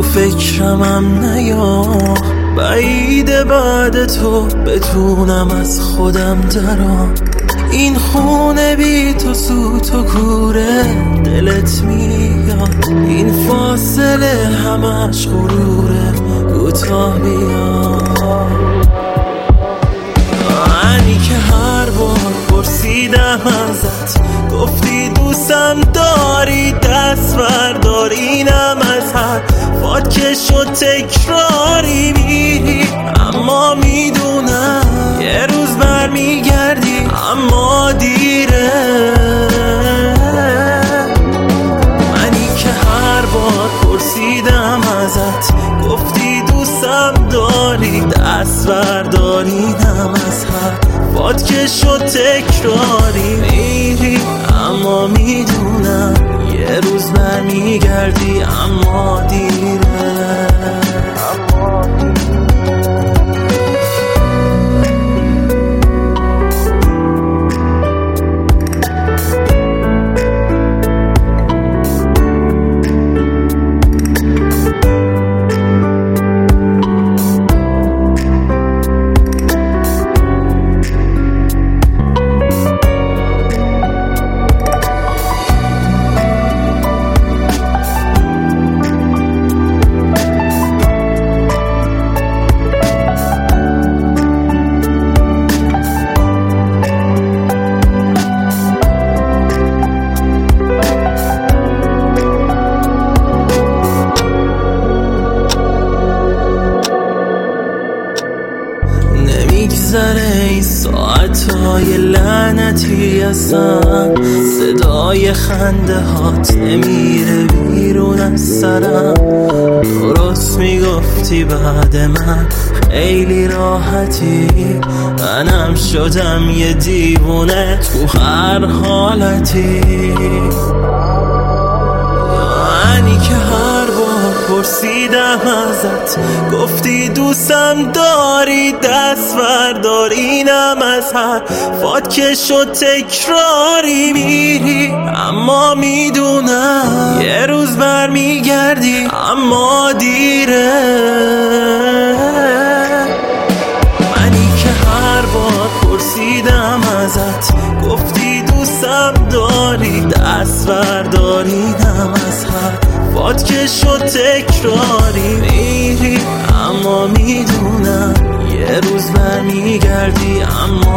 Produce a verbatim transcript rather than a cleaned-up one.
تو فکرمم نیا، بعید بعد تو بتونم از خودم درام. این خونه بی تو سوت و کوره دلت میاد، این فاصله همش غروره کوتاه بیاد. منی که هر بار پرسیدم ازت گفتی دوستم داری، دست بردار اینم از حرفات که شد تکراری. میری اما میدونم یه روز برمیگردی، اما دیره. منی که هر بار پرسیدم ازت گفتی دوستم داری، دست بردار اینم از حرفات که شد تکراری. میری اما میدونم یه روز برمیگردی، اما دیره. نمیگذره این ساعتهای لعنتی اصلا، صدای خنده هات نمیره بیرون از سرم. درست میگفتی بعد من خیلی راحتی، منم شدم یه دیوونه تو هر حالتی. منی که هر بار پرسیدم ازت گفتی دوستم داری، دست بردار اینم از حرفات که شد تکراری. میری اما میدونم یه روز برمیگردی، اما دیره. منی که هر بار پرسیدم ازت گفتی دوستم داری، دست بردار اینم از حرفات که شد تکراری. میری اما میدونم یه روز برمیگردی، اما